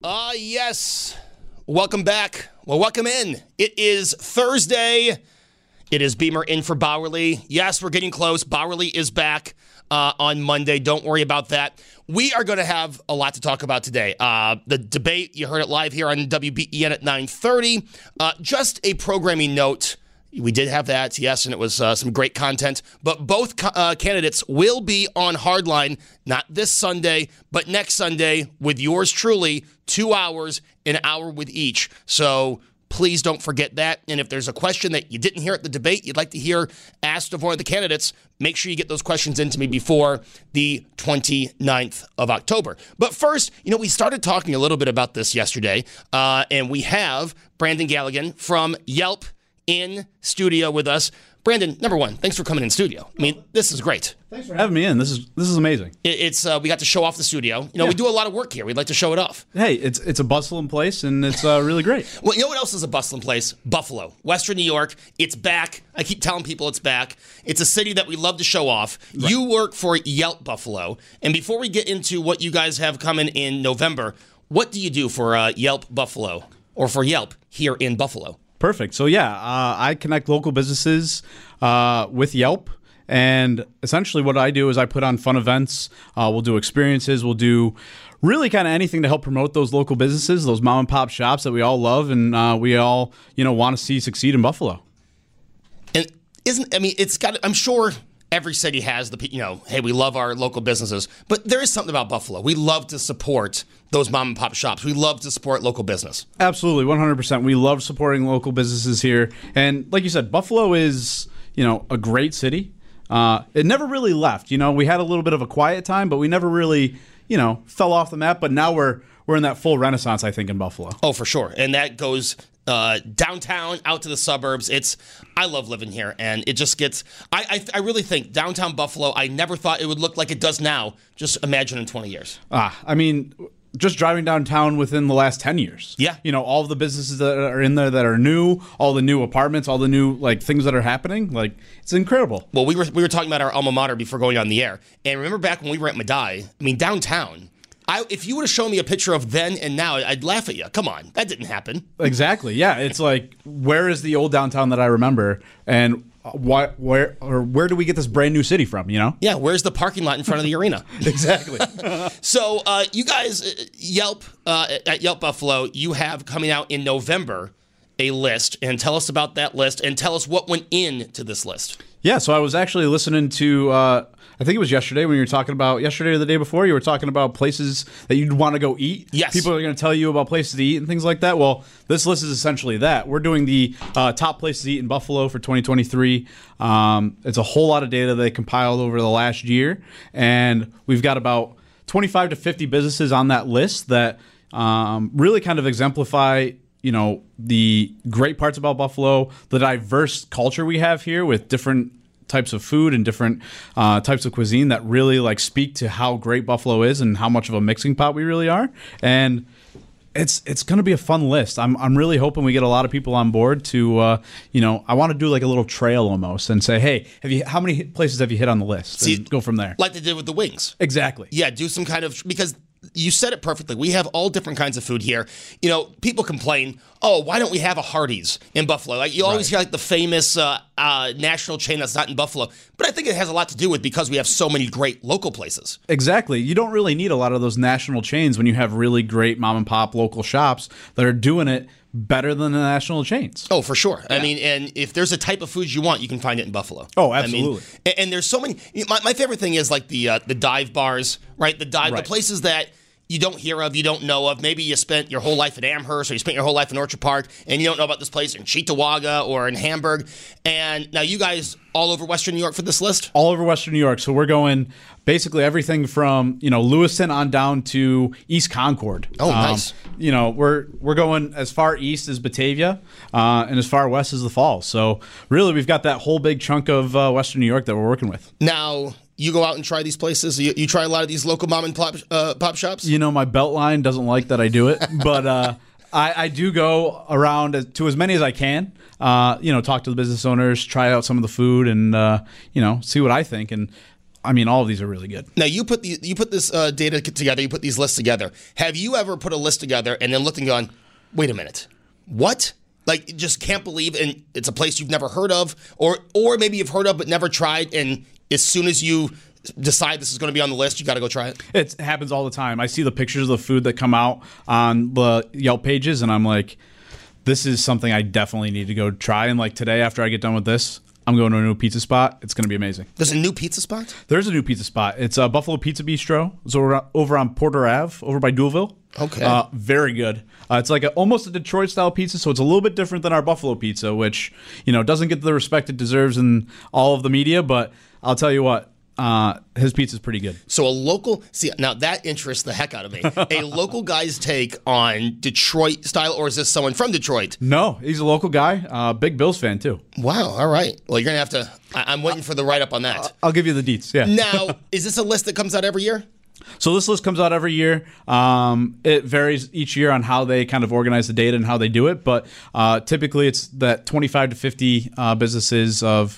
Yes. Welcome back. Well, welcome in. It is Thursday. It is Beamer in for Bowerly. Yes, we're getting close. Bowerly is back on Monday. Don't worry about that. We are going to have a lot to talk about today. The debate, you heard it live here on WBEN at 9:30. Just a programming note. We did have that, yes, and it was some great content. But both candidates will be on Hardline, not this Sunday, but next Sunday with yours truly, 2 hours, an hour with each. So please don't forget that. And if there's a question that you didn't hear at the debate, you'd like to hear asked of one of the candidates, make sure you get those questions into me before the 29th of October. But first, we started talking a little bit about this yesterday, and we have Brandon Galligan from Yelp in studio with us. Brandon, number one, thanks for coming in studio. I mean, this is great. Thanks for having me in. This is amazing. It's we got to show off the studio. We do a lot of work here. We'd like to show it off. Hey, it's a bustling place, and it's really great. Well, you know what else is a bustling place? Buffalo, Western New York. It's back. I keep telling people it's back. It's a city that we love to show off. Right. You work for Yelp Buffalo, and before we get into what you guys have coming in November, what do you do for Yelp Buffalo, or for Yelp here in Buffalo? Perfect. So I connect local businesses with Yelp, and essentially what I do is I put on fun events. We'll do experiences. We'll do really kind of anything to help promote those local businesses, those mom and pop shops that we all love and we all want to see succeed in Buffalo. And it's got. I'm sure every city has hey, we love our local businesses, but there is something about Buffalo. We love to support those mom and pop shops. We love to support local business. Absolutely, 100%. We love supporting local businesses here. And like you said, Buffalo is, a great city. It never really left. We had a little bit of a quiet time, but we never really, fell off the map. But now we're in that full renaissance, I think, in Buffalo. Oh, for sure. And that goes downtown, out to the suburbs. I love living here, and it just gets. I really think downtown Buffalo. I never thought it would look like it does now. Just imagine in 20 years. Just driving downtown within the last 10 years. Yeah. All of the businesses that are in there that are new, all the new apartments, all the new things that are happening. It's incredible. Well, we were talking about our alma mater before going on the air, and remember back when we were at Medaille. Downtown. If you would have shown me a picture of then and now, I'd laugh at you. Come on, that didn't happen. Exactly. Yeah, it's where is the old downtown that I remember, and where do we get this brand new city from? Yeah, where's the parking lot in front of the arena? Exactly. So you guys, Yelp at Yelp Buffalo, you have coming out in November a list, and tell us about that list, and tell us what went into this list. Yeah, so I was actually listening to, I think it was yesterday when you were talking about, yesterday or the day before, you were talking about places that you'd want to go eat. Yes. People are going to tell you about places to eat and things like that. Well, this list is essentially that. We're doing the top places to eat in Buffalo for 2023. It's a whole lot of data they compiled over the last year, and we've got about 25 to 50 businesses on that list that really kind of exemplify the great parts about Buffalo, the diverse culture we have here with different types of food and different types of cuisine that really speak to how great Buffalo is and how much of a mixing pot we really are. And it's going to be a fun list. I'm really hoping we get a lot of people on board to, I want to do a little trail almost and say, hey, how many places have you hit on the list? And go from there. Like they did with the wings. Exactly. Yeah, do some kind of, because you said it perfectly. We have all different kinds of food here. People complain, why don't we have a Hardee's in Buffalo? You always hear the famous national chain that's not in Buffalo. But I think it has a lot to do with because we have so many great local places. Exactly. You don't really need a lot of those national chains when you have really great mom and pop local shops that are doing it better than the national chains. Oh, for sure. Yeah. And if there's a type of food you want, you can find it in Buffalo. Oh, absolutely. And there's so many. My favorite thing is the dive bars, right? The places that you don't hear of, you don't know of. Maybe you spent your whole life in Amherst or you spent your whole life in Orchard Park and you don't know about this place in Cheektowaga or in Hamburg. And now you guys all over Western New York for this list? All over Western New York. So we're going basically everything from, Lewiston on down to East Concord. Oh, nice. We're going as far east as Batavia and as far west as the Falls. So really we've got that whole big chunk of Western New York that we're working with. Now, you go out and try these places? You try a lot of these local mom and pop shops? My belt line doesn't like that I do it, but I do go around to as many as I can. Talk to the business owners, try out some of the food, and see what I think. And I mean, all of these are really good. Now you put this data together. You put these lists together. Have you ever put a list together and then looked and gone, wait a minute, what? Like, you just can't believe, and it's a place you've never heard of, or maybe you've heard of but never tried, and as soon as you decide this is going to be on the list, you got to go try it? It happens all the time. I see the pictures of the food that come out on the Yelp pages, and I'm like, this is something I definitely need to go try. And like today, after I get done with this, I'm going to a new pizza spot. It's going to be amazing. There's a new pizza spot? There's a new pizza spot. It's Buffalo Pizza Bistro. It's over on Porter Ave, over by Duellville. Okay. Very good. It's like almost a Detroit-style pizza, so it's a little bit different than our Buffalo pizza, which, doesn't get the respect it deserves in all of the media. But I'll tell you what, his pizza's pretty good. So now that interests the heck out of me. A local guy's take on Detroit style, or is this someone from Detroit? No, he's a local guy. Big Bills fan, too. Wow, all right. Well, you're going to have to, I'm waiting for the write-up on that. I'll give you the deets, yeah. Now, is this a list that comes out every year? So this list comes out every year. It varies each year on how they kind of organize the data and how they do it. But typically it's that 25 to 50 businesses of,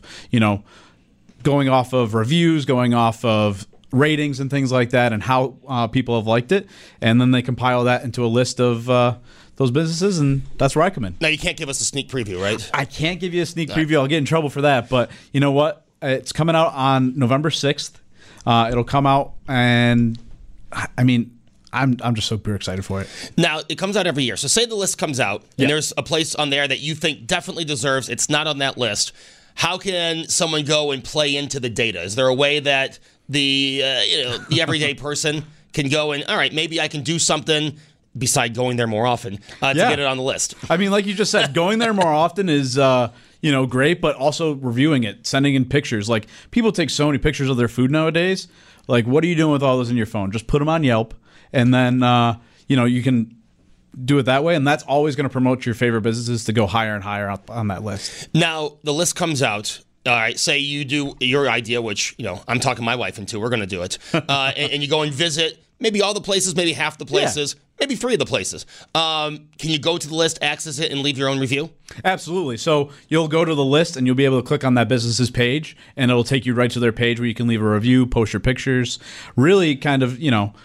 going off of reviews, going off of ratings and things like that, and how people have liked it. And then they compile that into a list of those businesses, and that's where I come in. Now, you can't give us a sneak preview, right? I can't give you a sneak preview. I'll get in trouble for that. But you know what? It's coming out on November 6th. It'll come out, and I mean, I'm just super excited for it. Now, it comes out every year. So say the list comes out, and there's a place on there that you think definitely deserves, it's not on that list. How can someone go and play into the data? Is there a way that the everyday person can go and, all right, maybe I can do something beside going there more often to get it on the list? I mean, like you just said, going there more often is great, but also reviewing it, sending in pictures. Like, people take so many pictures of their food nowadays. Like, what are you doing with all those in your phone? Just put them on Yelp, and then you can do it that way, and that's always going to promote your favorite businesses to go higher and higher up on that list. Now, the list comes out. All right, say you do your idea, which I'm talking my wife into. We're going to do it, and you go and visit maybe all the places, maybe half the places. Yeah. Maybe 3 of the places. Can you go to the list, access it, and leave your own review? Absolutely. So you'll go to the list, and you'll be able to click on that business's page, and it'll take you right to their page where you can leave a review, post your pictures, really kind of,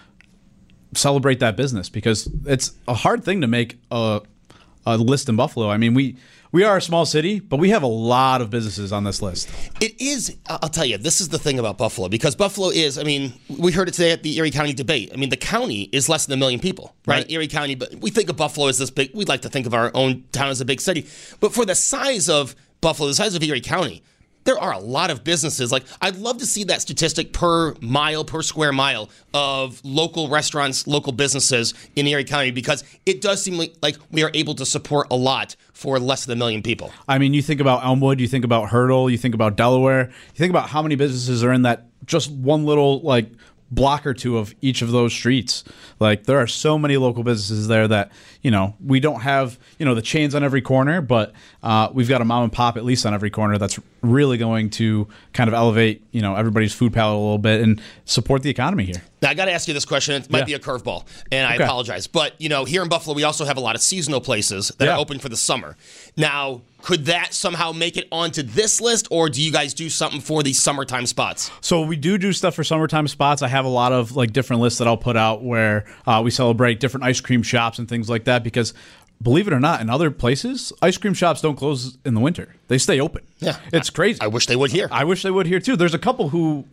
celebrate that business, because it's a hard thing to make a list in Buffalo. I mean, we are a small city, but we have a lot of businesses on this list. It is, I'll tell you, this is the thing about Buffalo, because Buffalo is, I mean, we heard it today at the Erie County debate. I mean, the county is less than 1 million people, right? Erie County, but we think of Buffalo as this big, we'd like to think of our own town as a big city. But for the size of Buffalo, the size of Erie County, there are a lot of businesses. Like, I'd love to see that statistic per square mile of local restaurants, local businesses in Erie County, because it does seem like we are able to support a lot for less than 1 million people. I mean, you think about Elmwood, you think about Hurdle, you think about Delaware, you think about how many businesses are in that just one little, block or two of each of those streets. Like, there are so many local businesses there that, we don't have, the chains on every corner, but we've got a mom and pop at least on every corner that's really going to kind of elevate, everybody's food palette a little bit and support the economy here. Now, I got to ask you this question. It might be a curveball, and I apologize. But, here in Buffalo, we also have a lot of seasonal places that are open for the summer. Now, could that somehow make it onto this list, or do you guys do something for these summertime spots? So we do stuff for summertime spots. I have a lot of different lists that I'll put out where we celebrate different ice cream shops and things like that, because believe it or not, in other places, ice cream shops don't close in the winter. They stay open. Yeah. It's crazy. I wish they would here. I wish they would here, too. There's a couple who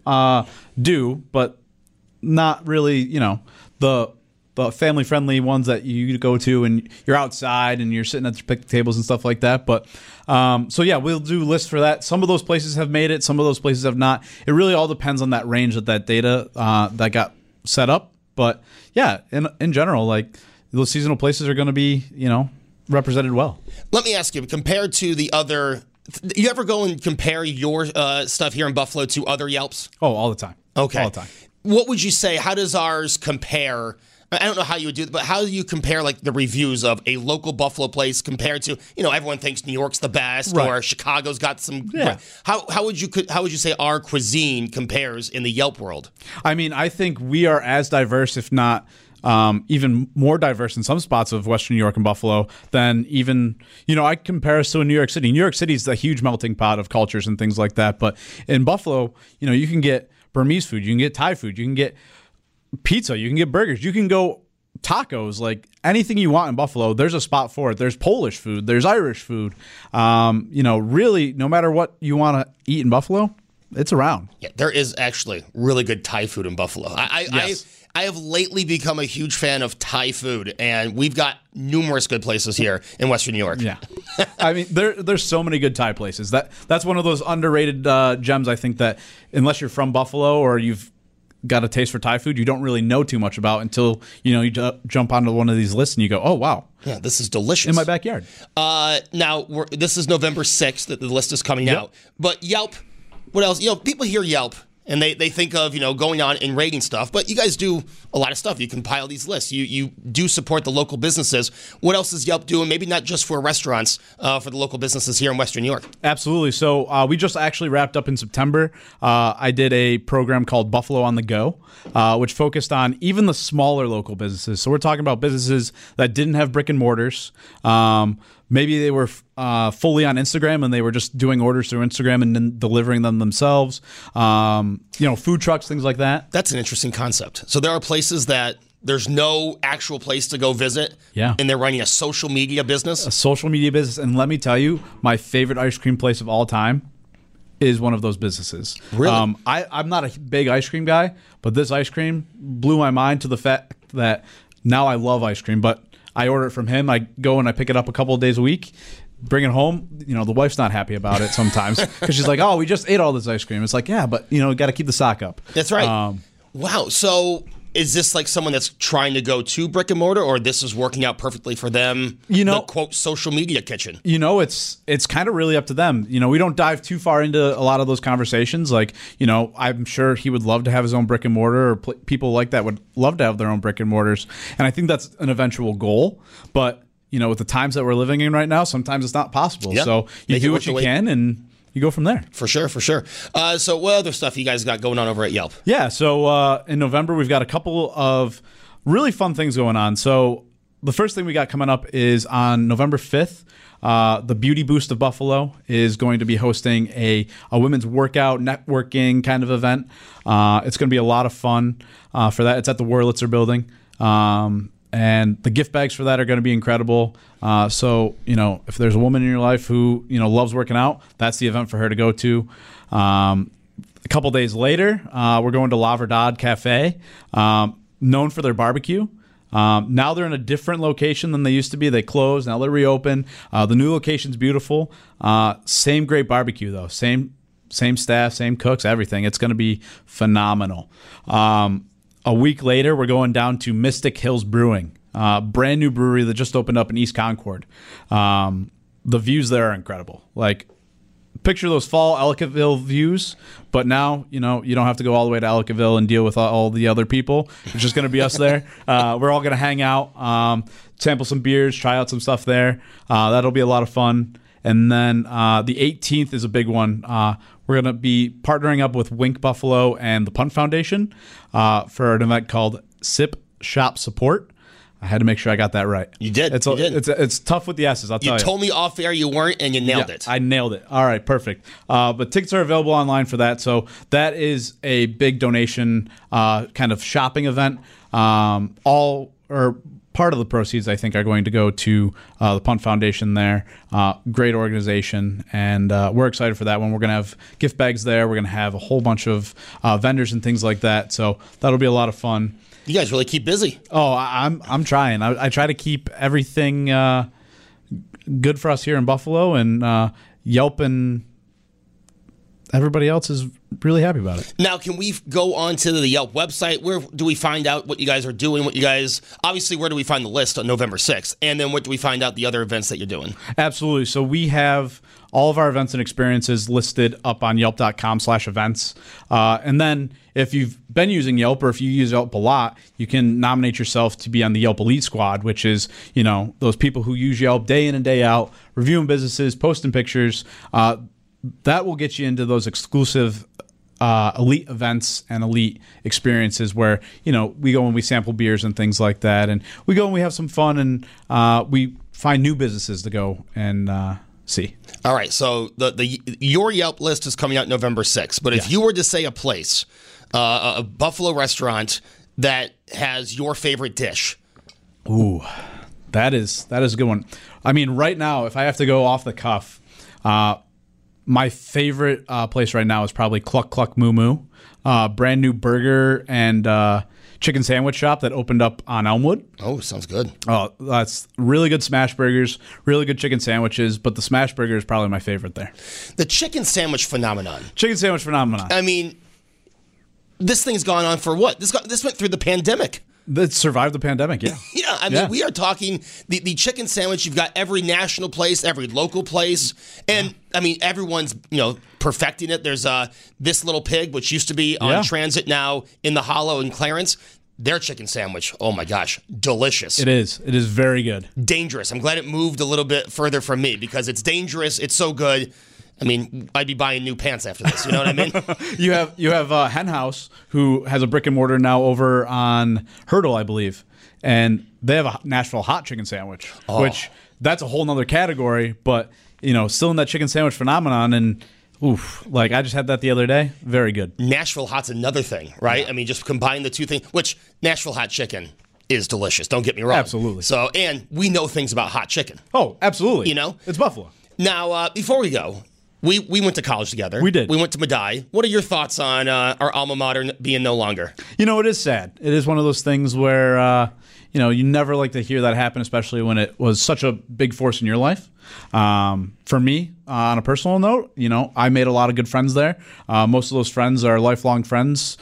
do, but not really, the family-friendly ones that you go to and you're outside and you're sitting at the picnic tables and stuff like that. But we'll do lists for that. Some of those places have made it. Some of those places have not. It really all depends on that range of that data that got set up. But, yeah, in general, those seasonal places are going to be, represented well. Let me ask you, compared to the other, you ever go and compare your stuff here in Buffalo to other Yelps? Oh, all the time. Okay. All the time. What would you say, how does ours compare? I don't know how you would do it, but how do you compare the reviews of a local Buffalo place compared to, everyone thinks New York's the best, right, or Chicago's got some. Yeah. How would you say our cuisine compares in the Yelp world? I mean, I think we are as diverse, if not even more diverse in some spots of Western New York and Buffalo than even, I compare us to New York City. New York City is a huge melting pot of cultures and things like that. But in Buffalo, you can get Burmese food, you can get Thai food, you can get pizza, you can get burgers, you can go tacos, like anything you want in Buffalo, there's a spot for it. There's Polish food, there's Irish food. Really, no matter what you want to eat in Buffalo, it's around. Yeah, there is actually really good Thai food in Buffalo. I have lately become a huge fan of Thai food, and we've got numerous good places here in Western New York. Yeah. I mean, there's so many good Thai places. That's one of those underrated gems, I think, that unless you're from Buffalo or you've got a taste for Thai food, you don't really know too much about until you jump onto one of these lists and you go, oh, wow. Yeah, this is delicious. In my backyard. Now, this is November 6th that the list is coming out. But Yelp, what else? People hear Yelp and they think of, going on and rating stuff. But you guys do a lot of stuff. You compile these lists. You do support the local businesses. What else is Yelp doing? Maybe not just for restaurants, for the local businesses here in Western New York. Absolutely. So we just actually wrapped up in September. I did a program called Buffalo on the Go, which focused on even the smaller local businesses. So we're talking about businesses that didn't have brick and mortars. Maybe they were fully on Instagram and they were just doing orders through Instagram and then delivering them themselves. Food trucks, things like that. That's an interesting concept. So there are places that there's no actual place to go visit. Yeah. And they're running a social media business. A social media business. And let me tell you, my favorite ice cream place of all time is one of those businesses. Really? I'm not a big ice cream guy, but this ice cream blew my mind to the fact that now I love ice cream, but I order it from him. I go and I pick it up a couple of days a week, bring it home. The wife's not happy about it sometimes because she's like, oh, we just ate all this ice cream. It's like, yeah, but, got to keep the sock up. That's right. Wow. So is this like someone that's trying to go to brick and mortar, or this is working out perfectly for them? The quote social media kitchen. It's kind of really up to them. We don't dive too far into a lot of those conversations. Like, I'm sure he would love to have his own brick and mortar, or people like that would love to have their own brick and mortars. And I think that's an eventual goal. But, with the times that we're living in right now, sometimes it's not possible. Yep. So you do what you can and you go from there. For sure. So what other stuff you guys got going on over at Yelp? Yeah, so in November, we've got a couple of really fun things going on. So the first thing we got coming up is on November 5th, the Beauty Boost of Buffalo is going to be hosting a women's workout, networking kind of event. It's going to be a lot of fun for that. It's at the Wurlitzer building. And the gift bags for that are going to be incredible. So, if there's a woman in your life who, loves working out, that's the event for her to go to. A couple days later, we're going to La Verdad Cafe, known for their barbecue. Now they're in a different location than they used to be. They closed. Now they're reopened. The new location's beautiful. Same great barbecue, though. Same staff, same cooks, everything. It's going to be phenomenal. A week later, we're going down to Mystic Hills Brewing, brand new brewery that just opened up in East Concord. The views there are incredible. Like, picture those fall Ellicottville views, but now, you don't have to go all the way to Ellicottville and deal with all the other people. It's just going to be us there. We're all going to hang out, sample some beers, try out some stuff there. That'll be a lot of fun. And then the 18th is a big one. We're going to be partnering up with Wink Buffalo and the Punt Foundation for an event called Sip Shop Support. I had to make sure I got that right. You did. It's tough with the S's, I'll tell you. You told me off air you weren't, and you nailed it. I nailed it. All right, perfect. But tickets are available online for that. So that is a big donation kind of shopping event. Part of the proceeds, I think, are going to go to the Punt Foundation there. Great organization, and we're excited for that one. We're going to have gift bags there. We're going to have a whole bunch of vendors and things like that. So that'll be a lot of fun. You guys really keep busy. Oh, I'm trying. I try to keep everything good for us here in Buffalo, and Yelp and everybody else is really happy about it. Now, can we go on to the Yelp website? Where do we find out what you guys are doing? Obviously, where do we find the list on November 6th? And then what do we find out the other events that you're doing? Absolutely. So we have all of our events and experiences listed up on yelp.com/events. And then if you've been using Yelp, or if you use Yelp a lot, you can nominate yourself to be on the Yelp Elite Squad, which is, those people who use Yelp day in and day out, reviewing businesses, posting pictures. That will get you into those exclusive elite events and elite experiences where, we go and we sample beers and things like that. And we go and we have some fun, and we find new businesses to go and see. All right. So your Yelp list is coming out November 6th. But if you were to say a place a Buffalo restaurant that has your favorite dish. Ooh, that is a good one. I mean, right now, if I have to go off the cuff, my favorite place right now is probably Cluck Cluck Moo Moo, brand new burger and chicken sandwich shop that opened up on Elmwood. Oh, sounds good. Oh, that's really good smash burgers, really good chicken sandwiches, but the smash burger is probably my favorite there. The chicken sandwich phenomenon. Chicken sandwich phenomenon. I mean, this thing's gone on for what? This went through the pandemic. That survived the pandemic, yeah. Yeah, I mean, we are talking the chicken sandwich. You've got every national place, every local place, and I mean, everyone's perfecting it. There's This Little Pig, which used to be on Transit, now in the Hollow in Clarence. Their chicken sandwich, oh my gosh, delicious. It is very good. Dangerous. I'm glad it moved a little bit further from me because it's dangerous. It's so good. I mean, I'd be buying new pants after this. You know what I mean? You have Hen House, who has a brick and mortar now over on Hurdle, I believe, and they have a Nashville hot chicken sandwich, which that's a whole nother category, but still in that chicken sandwich phenomenon. And oof, like I just had that the other day. Very good. Nashville hot's another thing, right? Yeah. I mean, just combine the two things. Which Nashville hot chicken is delicious. Don't get me wrong. Absolutely. So, and we know things about hot chicken. Oh, absolutely. It's Buffalo. Now, before we go. We went to college together. We did. We went to Medaille. What are your thoughts on our alma mater being no longer? It is sad. It is one of those things where, you never like to hear that happen, especially when it was such a big force in your life. For me, on a personal note, I made a lot of good friends there. Most of those friends are lifelong friends.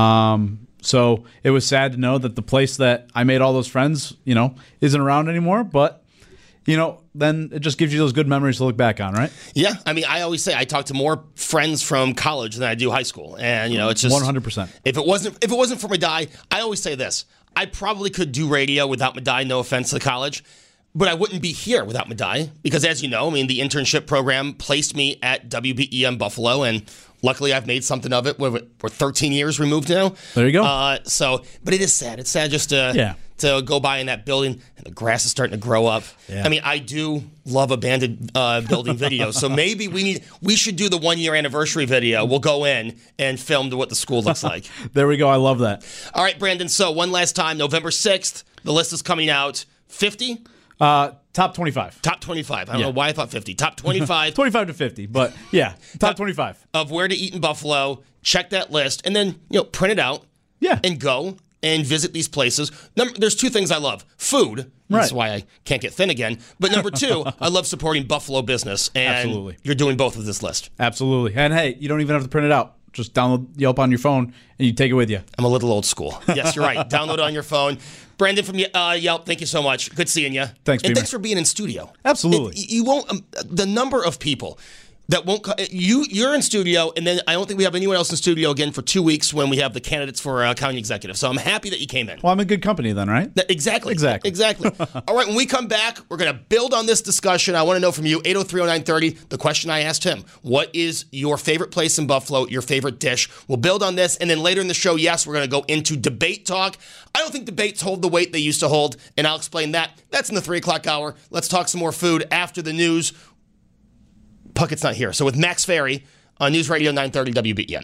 So it was sad to know that the place that I made all those friends, isn't around anymore. But then it just gives you those good memories to look back on, right? Yeah. I mean, I always say I talk to more friends from college than I do high school. And, it's just 100%. If it wasn't for Medaille, I always say this. I probably could do radio without Medaille, no offense to the college, but I wouldn't be here without Medaille because, as you know, I mean, the internship program placed me at WBEM Buffalo, and luckily I've made something of it. We're 13 years removed now. There you go. But it is sad. It's sad just to go by in that building and the grass is starting to grow up. Yeah. I mean, I do love abandoned building videos, so maybe we should do the 1-year anniversary video. We'll go in and film what the school looks like. There we go. I love that. All right, Brandon. So one last time, November 6th, the list is coming out. 50? Top 25. Top 25. I don't know why I thought 50. Top 25. 25 to 50, but yeah, top 25. Of where to eat in Buffalo. Check that list and then, print it out. Yeah. And go and visit these places. There's two things I love. Food. Right. That's why I can't get thin again. But number two, I love supporting Buffalo business. And absolutely. You're doing both of this list. Absolutely. And hey, you don't even have to print it out. Just download Yelp on your phone and you take it with you. I'm a little old school. Yes, you're right. Download it on your phone. Brandon from Yelp, thank you so much. Good seeing you. Thanks, and thanks for being in studio. Absolutely. You won't. The number of people that won't. You're in studio, and then I don't think we have anyone else in studio again for 2 weeks when we have the candidates for county executive. So I'm happy that you came in. Well, I'm in good company then, right? Exactly. All right, when we come back, we're going to build on this discussion. I want to know from you, 803-0930, the question I asked him. What is your favorite place in Buffalo, your favorite dish? We'll build on this, and then later in the show, yes, we're going to go into debate talk. I don't think debates hold the weight they used to hold, and I'll explain that. That's in the 3 o'clock hour. Let's talk some more food after the news. Puckett's not here. So with Max Ferry on News Radio 930 WBEN.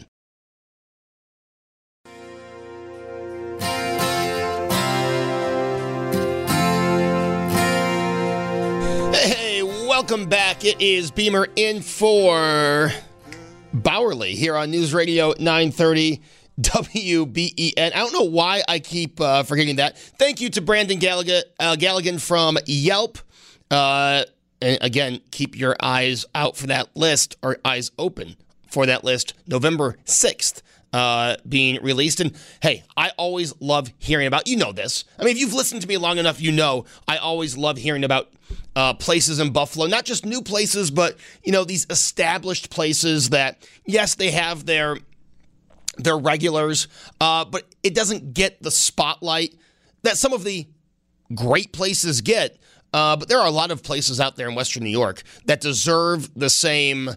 Hey, welcome back. It is Beamer in for Bowerly here on News Radio 930 WBEN. I don't know why I keep forgetting that. Thank you to Brandon Galligan from Yelp. And again, keep your eyes out for that list, or eyes open for that list, November 6th being released. And hey, I always love hearing about, this. I mean, if you've listened to me long enough, I always love hearing about places in Buffalo, not just new places, but, these established places that, yes, they have their regulars, but it doesn't get the spotlight that some of the great places get. But there are a lot of places out there in Western New York that deserve the same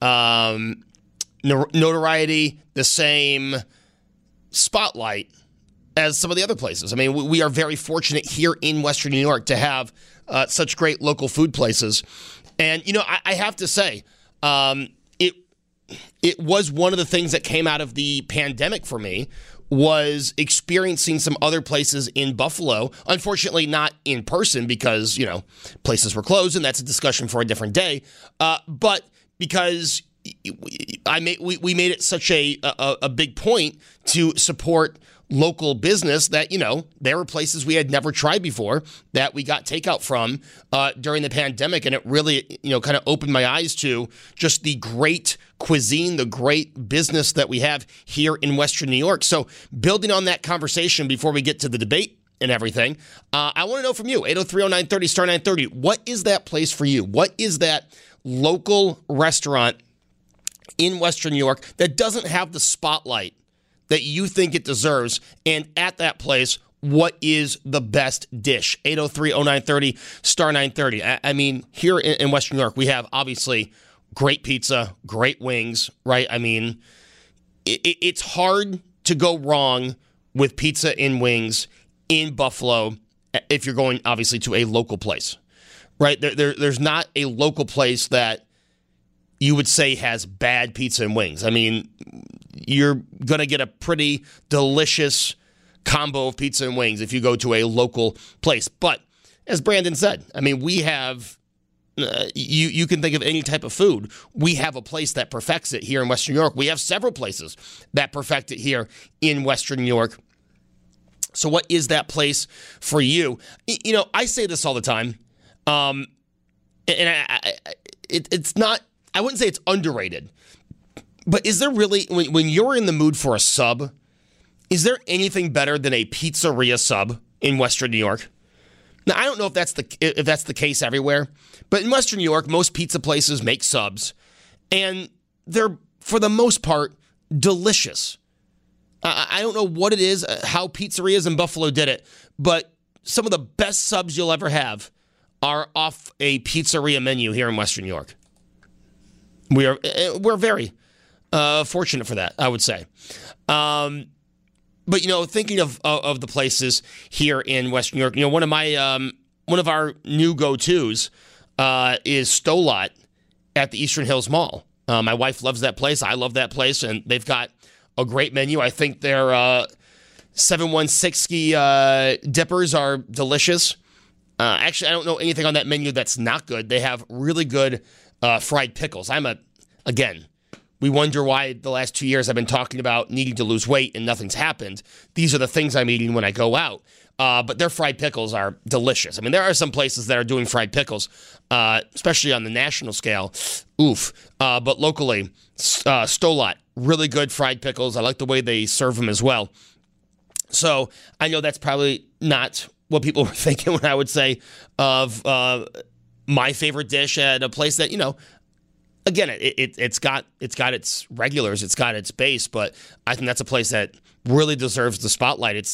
notoriety, the same spotlight as some of the other places. I mean, we are very fortunate here in Western New York to have such great local food places. And, I have to say, it was one of the things that came out of the pandemic for me, was experiencing some other places in Buffalo. Unfortunately, not in person because, places were closed, and that's a discussion for a different day. But because we made it such a big point to support local business that, there were places we had never tried before that we got takeout from during the pandemic. And it really, kind of opened my eyes to just the great cuisine, the great business that we have here in Western New York. So building on that conversation before we get to the debate and everything, I want to know from you, 803-0930, star 930, what is that place for you? What is that local restaurant in Western New York that doesn't have the spotlight that you think it deserves? And at that place, what is the best dish? 803-0930, star 930. I mean, here in Western New York, we have obviously great pizza, great wings, right? I mean, it's hard to go wrong with pizza and wings in Buffalo if you're going, obviously, to a local place, right? There's not a local place that you would say has bad pizza and wings. I mean, you're going to get a pretty delicious combo of pizza and wings if you go to a local place. But as Brandon said, I mean, we have, you can think of any type of food. We have a place that perfects it here in Western New York. We have several places that perfect it here in Western New York. So what is that place for you? I say this all the time, and it's not, I wouldn't say it's underrated, but is there really, when you're in the mood for a sub, is there anything better than a pizzeria sub in Western New York? Now, I don't know if that's the case everywhere, but in Western New York, most pizza places make subs, and they're, for the most part, delicious. I don't know what it is, how pizzerias in Buffalo did it, but some of the best subs you'll ever have are off a pizzeria menu here in Western New York. We're very fortunate for that, I would say. But thinking of the places here in Western New York, one of our new go-tos is Stolot at the Eastern Hills Mall. My wife loves that place. I love that place, and they've got a great menu. I think their 716 dippers are delicious. Actually, I don't know anything on that menu that's not good. They have really good fried pickles. We wonder why the last 2 years I've been talking about needing to lose weight and nothing's happened. These are the things I'm eating when I go out. But their fried pickles are delicious. I mean, there are some places that are doing fried pickles, especially on the national scale. Oof. But locally, Stolot, really good fried pickles. I like the way they serve them as well. So I know that's probably not what people were thinking when I would say of my favorite dish at a place that, again, it's got its regulars, it's got its base, but I think that's a place that really deserves the spotlight. It's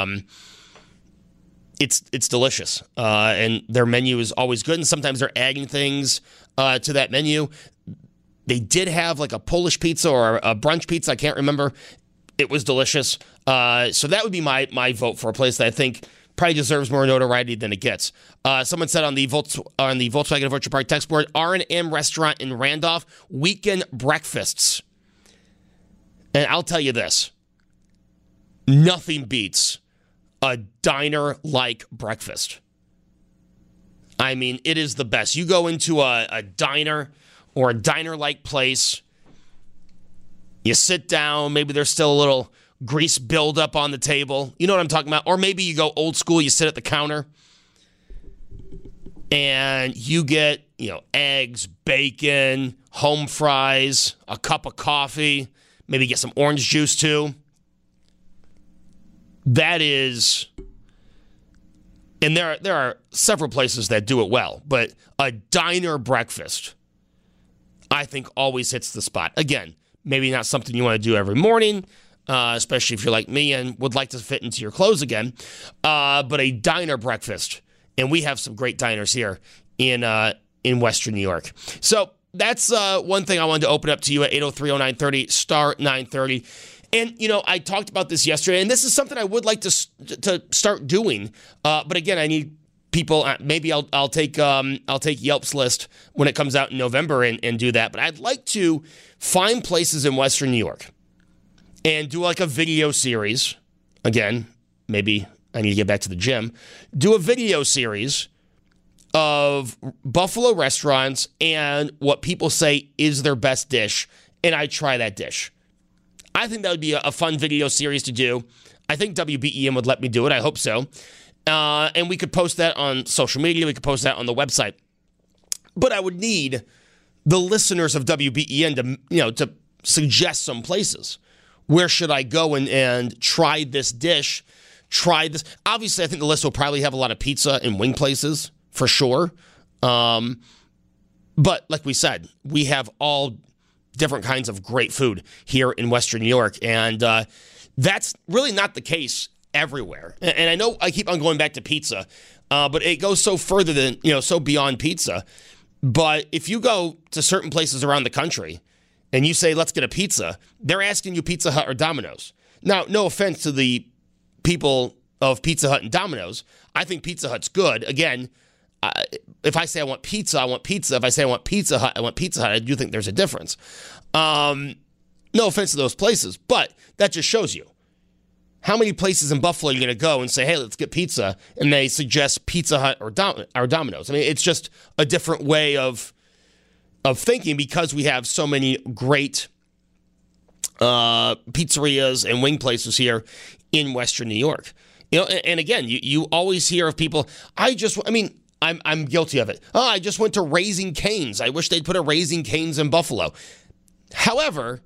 delicious, and their menu is always good, and sometimes they're adding things to that menu. They did have like a Polish pizza or a brunch pizza, I can't remember. It was delicious. So that would be my vote for a place that I think probably deserves more notoriety than it gets. Someone said on the Volkswagen of Orchard Park text board, R&M restaurant in Randolph, weekend breakfasts. And I'll tell you this, nothing beats a diner-like breakfast. I mean, it is the best. You go into a diner or a diner-like place, you sit down, maybe there's still a little grease buildup on the table. You know what I'm talking about? Or maybe you go old school, you sit at the counter, and you get, eggs, bacon, home fries, a cup of coffee, maybe get some orange juice too. That is, and there are several places that do it well, but a diner breakfast, I think, always hits the spot. Again, maybe not something you want to do every morning, especially if you're like me and would like to fit into your clothes again, but a diner breakfast. And we have some great diners here in Western New York. So that's one thing I wanted to open up to you at 803-0930, star 930. And, I talked about this yesterday, and this is something I would like to start doing. But again, I need people, maybe I'll take Yelp's list when it comes out in November and do that. But I'd like to find places in Western New York and do like a video series. Again, maybe I need to get back to the gym. Do a video series of Buffalo restaurants and what people say is their best dish, and I try that dish. I think that would be a fun video series to do. I think WBEN would let me do it. I hope so. And we could post that on social media. We could post that on the website. But I would need the listeners of WBEN to suggest some places. Where should I go and try this dish? Try this. Obviously, I think the list will probably have a lot of pizza and wing places for sure. But like we said, we have all different kinds of great food here in Western New York. And that's really not the case everywhere. And I know I keep on going back to pizza, but it goes so further than, so beyond pizza. But if you go to certain places around the country and you say, let's get a pizza, they're asking you Pizza Hut or Domino's. Now, no offense to the people of Pizza Hut and Domino's. I think Pizza Hut's good. Again, if I say I want pizza, I want pizza. If I say I want Pizza Hut, I want Pizza Hut. I do think there's a difference. No offense to those places, but that just shows you how many places in Buffalo you're going to go and say, hey, let's get pizza, and they suggest Pizza Hut or Domino's. I mean, it's just a different way of thinking because we have so many great pizzerias and wing places here in Western New York. And again, you always hear of people, I'm guilty of it. Oh, I just went to Raising Cane's. I wish they'd put a Raising Cane's in Buffalo. However,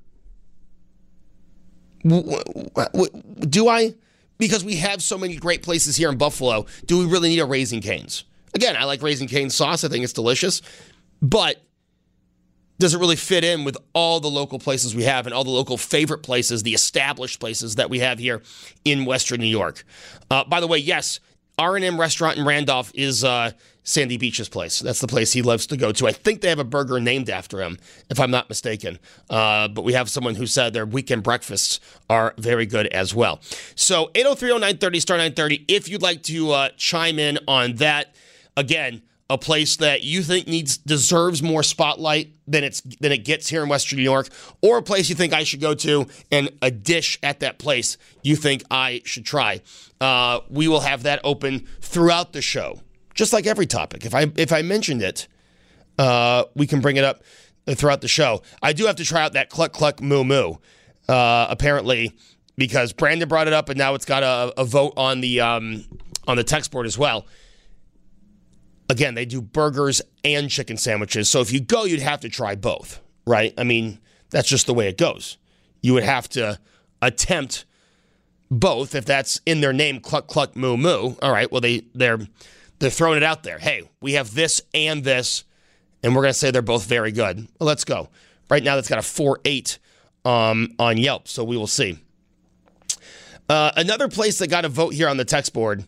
do I? Because we have so many great places here in Buffalo, do we really need a Raising Cane's? Again, I like Raising Cane's sauce. I think it's delicious. But does it really fit in with all the local places we have and all the local favorite places, the established places that we have here in Western New York? By the way, yes, R&M Restaurant in Randolph is Sandy Beach's place. That's the place he loves to go to. I think they have a burger named after him, if I'm not mistaken. But we have someone who said their weekend breakfasts are very good as well. So 803-0930, star 930, if you'd like to chime in on that. Again, a place that you think deserves more spotlight than it gets here in Western New York, or a place you think I should go to and a dish at that place you think I should try. We will have that open throughout the show, just like every topic. If I mentioned it, we can bring it up throughout the show. I do have to try out that Cluck Cluck Moo Moo, apparently, because Brandon brought it up, and now it's got a vote on the text board as well. Again, they do burgers and chicken sandwiches. So if you go, you'd have to try both, right? I mean, that's just the way it goes. You would have to attempt both if that's in their name, Cluck Cluck Moo Moo. All right, well, they're throwing it out there. Hey, we have this and this, and we're going to say they're both very good. Well, let's go. Right now, that's got a 4.8 on Yelp, so we will see. Another place that got a vote here on the text board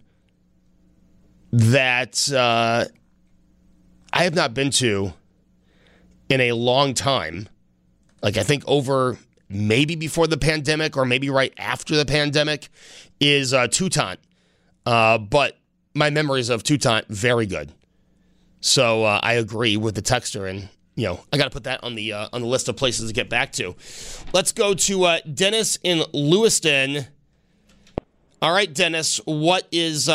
that I have not been to in a long time, like I think over maybe before the pandemic or maybe right after the pandemic, is Toutant. But my memories of Toutant, very good. So I agree with the texter, and I got to put that on the list of places to get back to. Let's go to Dennis in Lewiston. All right, Dennis, what is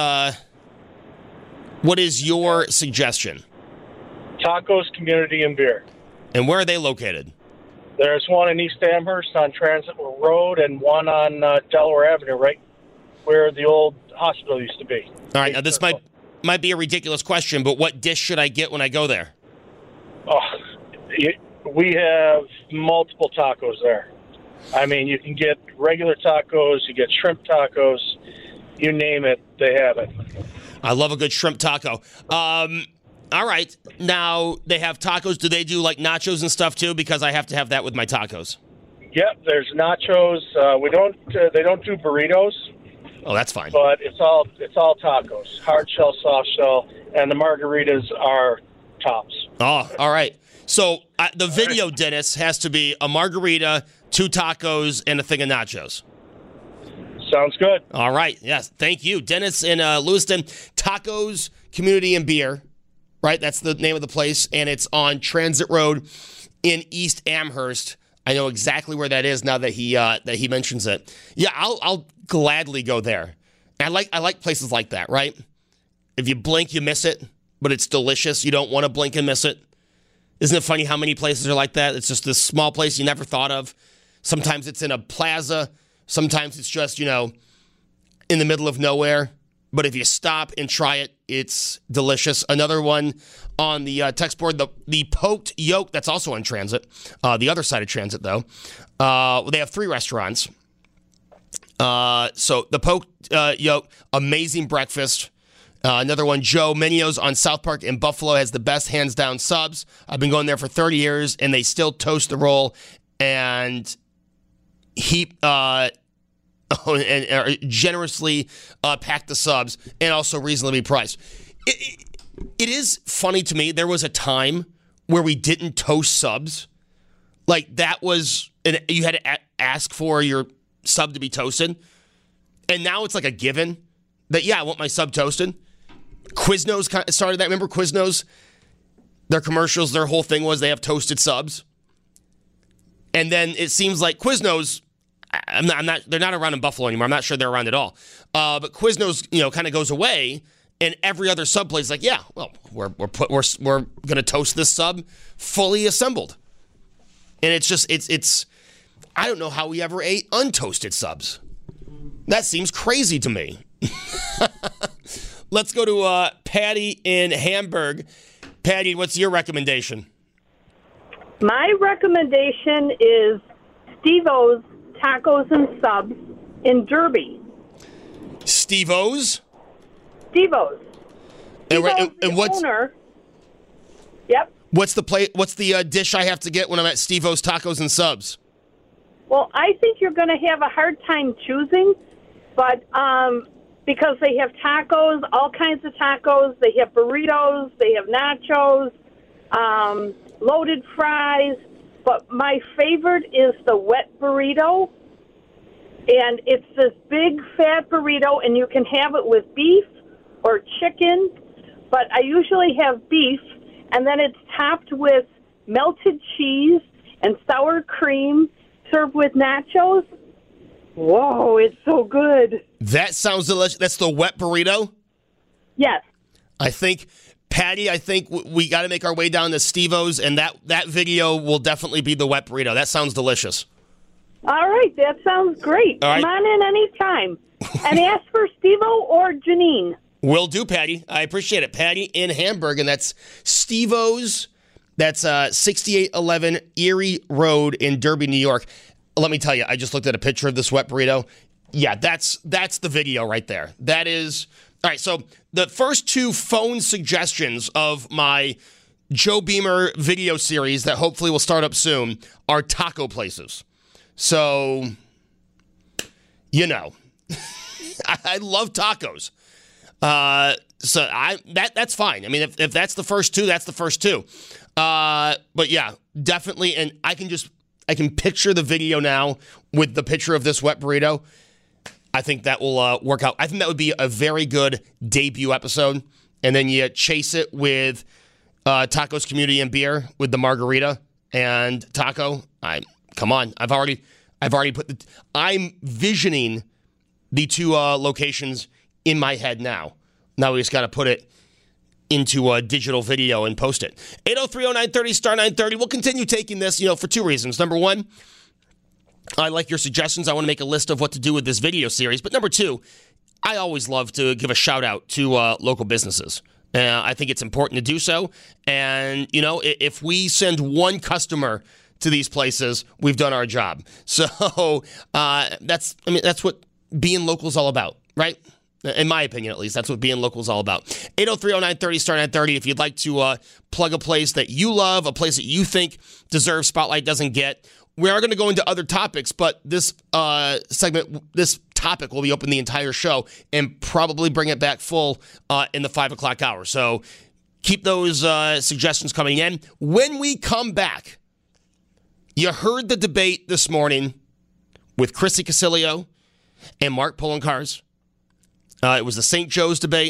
your suggestion? Tacos, Community, and Beer. And where are they located? There's one in East Amherst on Transit Road and one on Delaware Avenue, right where the old hospital used to be. All right, now this might be a ridiculous question, but what dish should I get when I go there? Oh, we have multiple tacos there. I mean, you can get regular tacos, you get shrimp tacos, you name it, they have it. I love a good shrimp taco. All right. Now, they have tacos. Do they do, like, nachos and stuff, too? Because I have to have that with my tacos. Yep, there's nachos. They don't do burritos. Oh, that's fine. But it's all tacos, hard shell, soft shell, and the margaritas are tops. Oh, all right. So the video, Dennis, has to be a margarita, 2 tacos, and a thing of nachos. Sounds good. All right. Yes. Thank you. Dennis in Lewiston. Tacos, Community and Beer, right? That's the name of the place, and it's on Transit Road in East Amherst. I know exactly where that is now that he mentions it. Yeah, I'll gladly go there. And I like places like that, right? If you blink, you miss it, but it's delicious. You don't want to blink and miss it. Isn't it funny how many places are like that? It's just this small place you never thought of. Sometimes it's in a plaza. Sometimes it's just, in the middle of nowhere. But if you stop and try it, it's delicious. Another one on the text board, the Poked Yolk, that's also on Transit. The other side of Transit, though. They have 3 restaurants. So the Poked Yolk, amazing breakfast. Another one, Joe Menio's on South Park in Buffalo, has the best hands-down subs. I've been going there for 30 years, and they still toast the roll and heap and generously pack the subs, and also reasonably priced. It is funny to me. There was a time where we didn't toast subs. Like, that was, you had to ask for your sub to be toasted. And now it's like a given that, I want my sub toasted. Quiznos started that. Remember Quiznos? Their commercials, their whole thing was they have toasted subs. And then it seems like Quiznos, they're not around in Buffalo anymore. I'm not sure they're around at all. But Quiznos, kind of goes away, and every other sub place is like, we're going to toast this sub fully assembled. And it's just, it's I don't know how we ever ate untoasted subs. That seems crazy to me. Let's go to Patty in Hamburg. Patty, what's your recommendation? My recommendation is Steve-O's Tacos and Subs in Derby. Steve-O's? Steve-O's. And what's owner. Yep. What's the dish I have to get when I'm at Steve-O's Tacos and Subs? Well, I think you're going to have a hard time choosing, but because they have tacos, all kinds of tacos. They have burritos. They have nachos, loaded fries. But my favorite is the wet burrito. And it's this big, fat burrito, and you can have it with beef or chicken. But I usually have beef, and then it's topped with melted cheese and sour cream, served with nachos. Whoa, it's so good. That sounds delicious. That's the wet burrito? Yes. Patty, we got to make our way down to Steve-O's, and that video will definitely be the wet burrito. That sounds delicious. All right, that sounds great. All right. Come on in anytime. And ask for Steve-O or Janine. Will do, Patty. I appreciate it. Patty in Hamburg, and that's Steve-O's. That's 6811 Erie Road in Derby, New York. Let me tell you, I just looked at a picture of this wet burrito. Yeah, that's the video right there. That is... All right, so the first 2 phone suggestions of my Joe Beamer video series that hopefully will start up soon are taco places. So, I love tacos. So that's fine. I mean, if that's the first 2, that's the first 2. But yeah, definitely. And I can picture the video now with the picture of this wet burrito. I think that will work out. I think that would be a very good debut episode. And then you chase it with Tacos Community and Beer with the margarita and taco. Come on. I've already put I'm visioning the 2 locations in my head now. Now we just got to put it into a digital video and post it. 8030930 star 930. We'll continue taking this, for 2 reasons. Number 1, I like your suggestions. I want to make a list of what to do with this video series. But number 2, I always love to give a shout out to local businesses. I think it's important to do so. And, if we send 1 customer to these places, we've done our job. So that's what being local is all about, right? In my opinion, at least, that's what being local is all about. 8030930 star 930. If you'd like to plug a place that you love, a place that you think deserves spotlight, doesn't get. We are going to go into other topics, but this this topic will be open the entire show and probably bring it back full in the 5 o'clock hour. So keep those suggestions coming in. When we come back, you heard the debate this morning with Chrissy Casilio and Mark Poloncarz. It was the St. Joe's debate.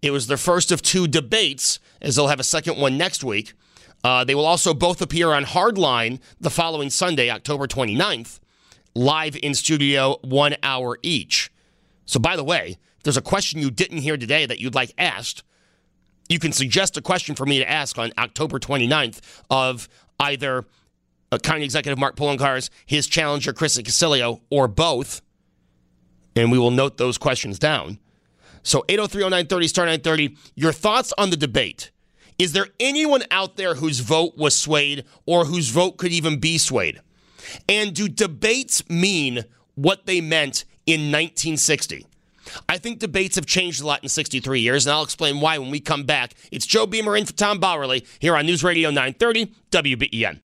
It was their first of 2 debates, as they'll have a second one next week. They will also both appear on Hardline the following Sunday, October 29th, live in studio, 1 hour each. So, by the way, if there's a question you didn't hear today that you'd like asked, you can suggest a question for me to ask on October 29th of either County Executive Mark Poloncarz, his challenger, Chris Casilio, or both, and we will note those questions down. So 803-0930, star 930, your thoughts on the debate. Is there anyone out there whose vote was swayed or whose vote could even be swayed? And do debates mean what they meant in 1960? I think debates have changed a lot in 63 years, and I'll explain why when we come back. It's Joe Beamer in for Tom Bauerle here on News Radio 930 WBEN.